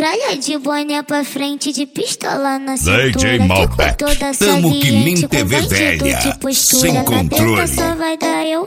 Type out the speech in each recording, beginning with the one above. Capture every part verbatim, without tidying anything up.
Tralha de boné pra frente, de pistola na cintura. D J Malbec, toda tamo que nem T V velha, sem controle. Só vai dar eu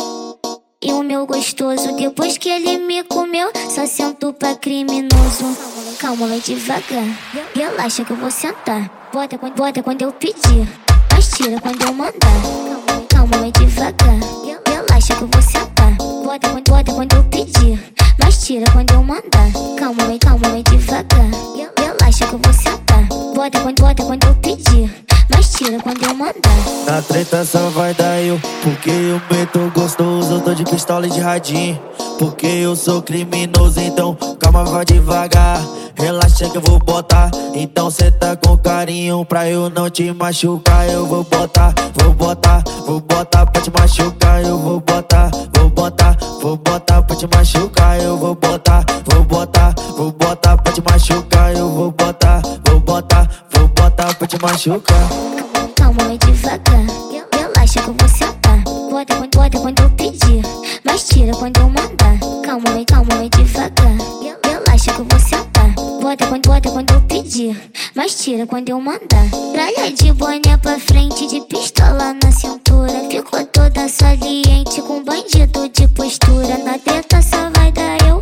e o meu gostoso. Depois que ele me comeu, só sento pra criminoso. Calma, vai devagar, relaxa que eu vou sentar. Bota, bota quando eu pedir, mas tira quando eu mandar. Calma, vai devagar, relaxa que eu vou sentar. Bota, bota quando eu pedir, mas tira quando eu mandar. Calma, vai, calma, vai devagar, relaxa que eu vou sentar. Bota, bota quando eu pedir, mas tira quando eu mandar. Na treta só vai dar eu, porque eu meto gostoso. Eu tô de pistola e de radinho, porque eu sou criminoso. Então calma, vai devagar, relaxa que eu vou botar. Então senta com carinho pra eu não te machucar. Eu vou botar, vou botar, vou botar pra te machucar. Eu vou botar, vou botar, vou botar pra te machucar. Eu vou botar, vou botar, vou botar pra te machucar. Eu vou botar, vou botar, vou botar pra te machucar. Calma, vai devagar, relaxa que eu vou sentar. Bota, bota quando eu pedir, mas tira quando eu mandar. Calma, vai, calma, vai devagar, relaxa que eu vou sentar. Bota, bota quando eu pedir, mas tira quando eu mandar. Tralha de boné pra frente, de pistola na cintura. Ficou toda saliente com bandido de postura. Na treta só vai dar eu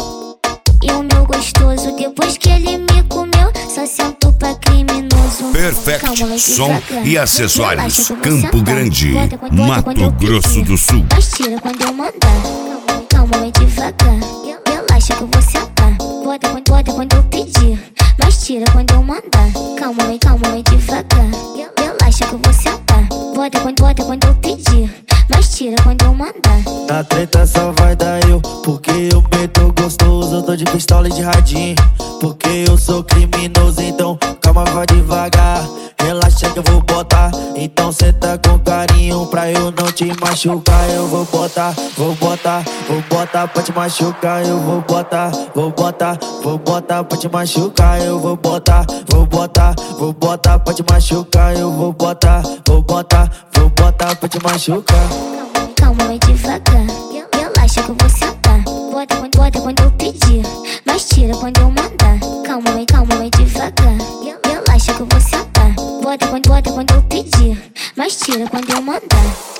e o meu gostoso. Depois que ele me comeu, só sento pra criminoso. Perfect Calma, Som devagar, e acessórios, relaxa que eu vou Campo sentar. Grande, Bota, bota quando Mato eu Grosso pedir, do Sul. mas tira quando eu mandar. Calma, vai devagar, relaxa que eu vou sentar. Bota, bota quando eu pedir, mas tira quando eu mandar. Calma, vai, calma, vai devagar, relaxa que eu vou sentar. Bota, bota quando eu pedir, mas tira quando eu mandar. Na treta só vai dar eu, porque eu meto gostoso. Eu tô de pistola e de radinho, porque eu sou criminoso. Então calma, vai devagar, relaxa que eu vou botar. Então senta com carinho pra eu não te machucar. Eu vou botar, vou botar, vou botar pra te machucar. Eu vou botar, vou botar, vou botar pra te machucar. Eu vou botar, vou botar, vou botar pra te machucar. Eu vou botar, vou botar, vou botar pra te machucar. Calma, vai devagar, relaxa que eu vou sentar. Bota, bota quando eu pedir, mas tira quando eu mandar. Calma, vai, calma, vai devagar, relaxa que eu vou sentar. Bota, bota quando eu pedir, mas tira quando eu mandar.